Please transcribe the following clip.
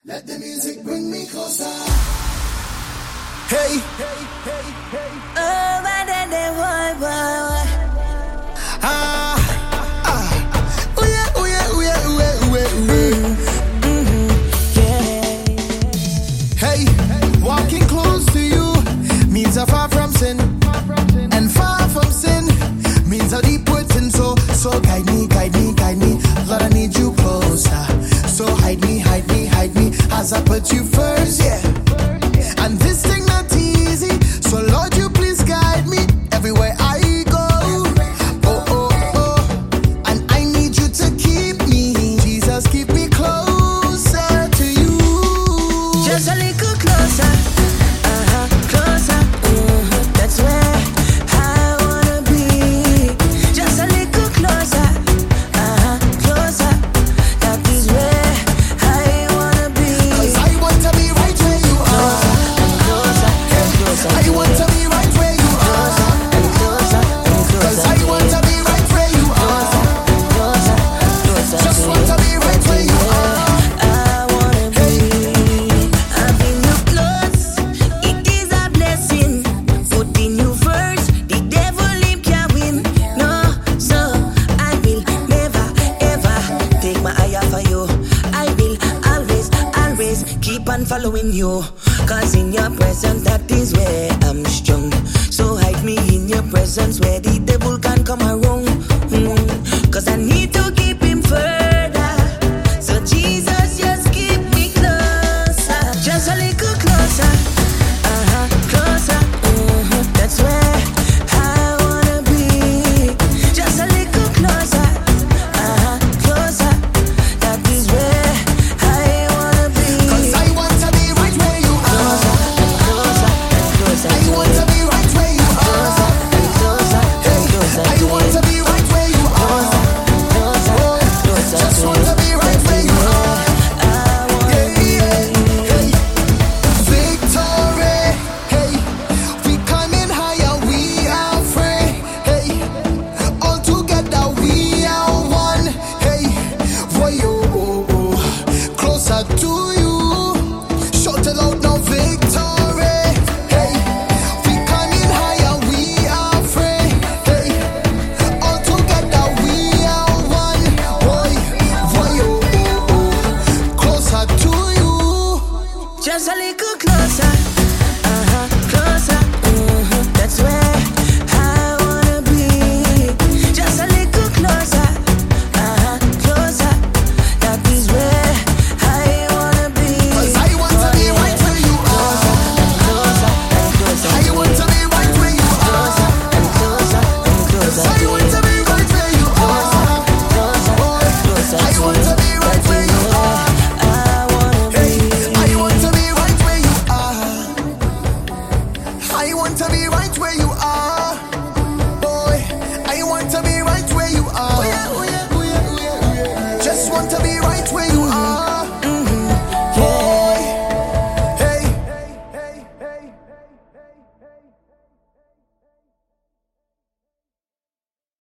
Let the music bring me closer. Hey, hey, hey, hey. Oh, but then they Oh yeah, oh yeah, oh yeah, oh yeah, oh yeah, Hey, walking close to you means I'm far from sin, and far from sin means a deep within. So guide me, guide me, guide me. Lord, I need you closer. So hide me, hide me, hide me as I put you first, yeah. And this thing not easy, so Lord, you please guide me everywhere I go. Oh, oh, oh, and I need you to keep me. Jesus, keep me closer to you. just a little closer, closer. That's where I wanna be. Just a little closer, closer. That is where I wanna be. 'Cause I want to be right where you are. Closer and closer. I want to be right where you are. Closer and closer. 'Cause I want to be right where you are. Closer, closer. Just want to be right where you are. I wanna be. Having you close, it is a blessing. Putting you first, the devil him can't win. No, so I will never ever take my eye off of you. I will always, always keep on following you. 'Cause in your presence, that is where I'm strong. So hide me in your presence where the devil can come around. 'Cause I need to keep him further. So Jesus, just keep me closer. Just a little closer. Closer. That's where I wanna be. Just a little closer. Closer. That is where I wanna be. 'Cause I want to be right where you are. Closer and closer. I want to be right where you are. Closer and closer. I want to be right where you are. Just want to be right where you are. Hey, victory. Hey, we coming higher, we are free. Hey, all together we are one. Hey, boy, closer to you. Shout it out now, victory. Hey, we coming higher, we are free. Hey, all together we are one. Boy, closer to you. Just a little closer, closer. That's where I wanna be. Just a little closer, closer. That is where I wanna be. 'Cause I want to be right where you are. Closer and closer. I want to be right where you are. And closer and closer. I want to be right where you are. Closer I want to be right where you are. I wanna Hey, be. I want to be right where you are. I want to be right where you are.